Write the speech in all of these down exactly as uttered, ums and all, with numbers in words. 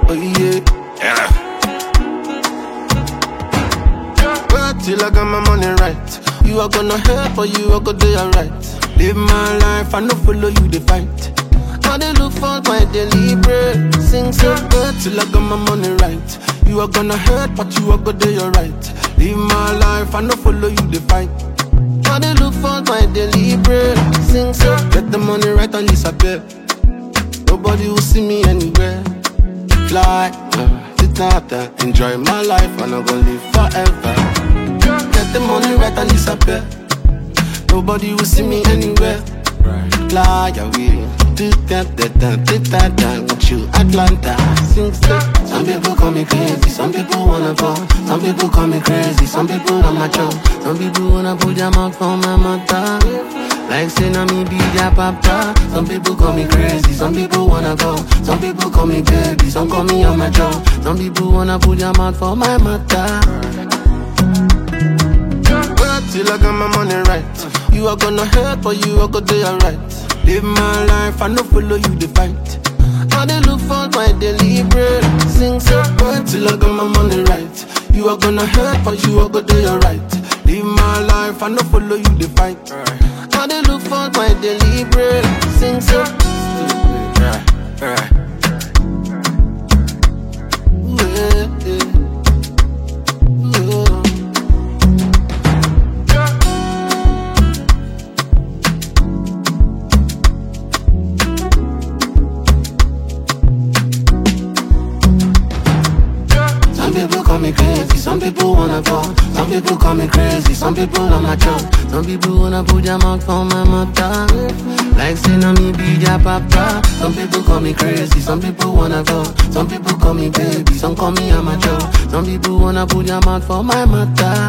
Oh yeah, yeah. Work till I got my money right. You are gonna help or you are gonna do alright. Live my life, I no follow you the fight. I dey look for my daily bread. Sing so good till I got my money right. You are gonna hurt, but you are gonna do alright. Live my life, I no follow you the fight. I dey look for my daily bread. Sing so get the money right and disappear. Nobody will see me anywhere. Fly, uh, sit out there, enjoy my life, and I'm gonna live forever. Get the money right and disappear. Nobody will see me anywhere. Fly away, do that, that, that, that, that, that, with you, Atlanta. Sing so. Some people call me crazy, some people wanna go. Some people call me crazy, some people on my job. Some people wanna put their mouth on my mother. Like say na me be their papa. Some people call me crazy, some people wanna go. Some people call me baby, some call me on my job. Some people wanna put their mouth for my mother. Work till I got my money right. You are gonna help or you are gonna do alright. Live my life, I no follow you the fight. I dey look for my daily bread. Sing so good till I got my money right. You are gonna help or you are gonna do alright. Live my life, I no follow you the fight. I dey look for my daily bread. Sing so stupid. Yeah, yeah. Yeah, yeah. Some people call me crazy, some people wanna go. Some people call me crazy, some people on my job. Some people wanna put their mouth for my mother. Like say na me be their papa. Some people call me crazy, some people wanna go. Some people call me baby, some call me on my job. Some people wanna put their mouth for my mother.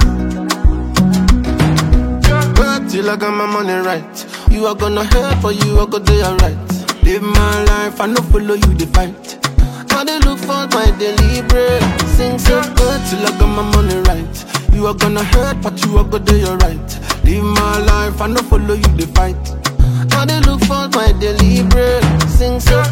Work till I got my money right. You are gonna help or you are gonna do alright. Live my life, I no follow you the fight. I dey look for my daily bread. Sing so good till I got my money right. You are gonna hurt, but you are gonna do alright. Live my life, I no follow you the fight. I dey look for my daily bread. Sing so